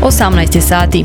18 sati.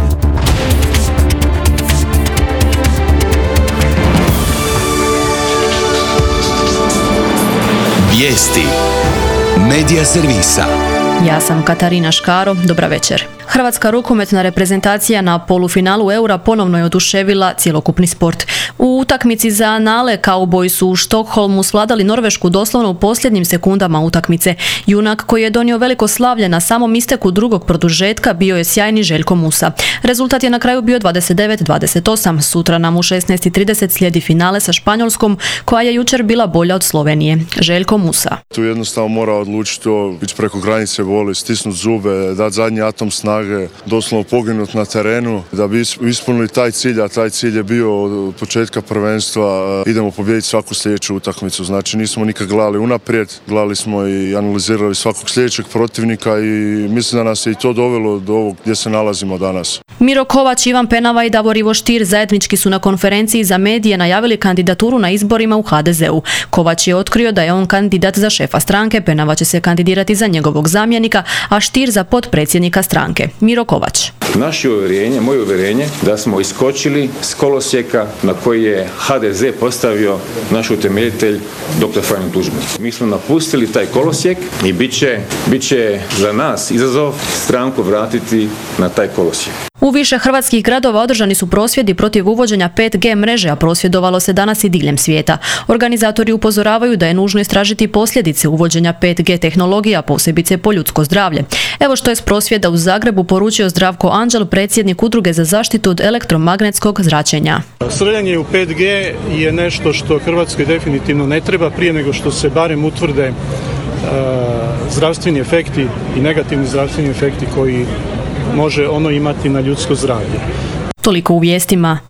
Vijesti Medija servisa. Ja sam Katarina Škaro, dobra večer. Hrvatska rukometna reprezentacija na polufinalu Eura ponovno je oduševila cjelokupni sport. U utakmici za anale Cowboys su u Štokholmu svladali Norvešku doslovno u posljednjim sekundama utakmice. Junak koji je donio veliko slavlje na samom isteku drugog produžetka bio je sjajni Željko Musa. Rezultat je na kraju bio 29-28. Sutra nam u 16:30 slijedi finale sa Španjolskom koja je jučer bila bolja od Slovenije. Željko Musa. Tu jednostavno mora odlučiti ići preko granice voli, stisnuti zube, dati zadnji atom snage, doslovno poginuti na terenu da bi ispunili taj cilj, a taj cilj je bio od početka prvenstva idemo pobijediti svaku sljedeću utakmicu. Znači nismo nikad gledali unaprijed, gledali smo i analizirali svakog sljedećeg protivnika i mislim da nas je i to dovelo do ovog gdje se nalazimo danas. Miro Kovač, Ivan Penava i Davor Ivo Stier zajednički su na konferenciji za medije najavili kandidaturu na izborima u HDZ-u. Kovač je otkrio da je on kandidat za šefa stranke, Penava će se kandidirati za njegovog zamjenika, a Stier za potpredsjednika stranke. Miro Kovač. Moje uvjerenje da smo iskočili s kolosijeka na koji je HDZ postavio naš utemeljitelj dr. Franjo Tuđman. Mi smo napustili taj kolosijek i bit će za nas izazov stranku vratiti na taj kolosijek. U više hrvatskih gradova održani su prosvjedi protiv uvođenja 5G mreže, a prosvjedovalo se danas i diljem svijeta. Organizatori upozoravaju da je nužno istražiti posljedice uvođenja 5G tehnologija, posebice po ljudsko zdravlje. Evo što je s prosvjeda u Zagrebu poručio Zdravko Anđel, predsjednik Udruge za zaštitu od elektromagnetskog zračenja. Srljanje u 5G je nešto što Hrvatskoj definitivno ne treba prije nego što se barem utvrde zdravstveni efekti i negativni zdravstveni efekti koji može ono imati na ljudsko zdravlje. Toliko u vijestima.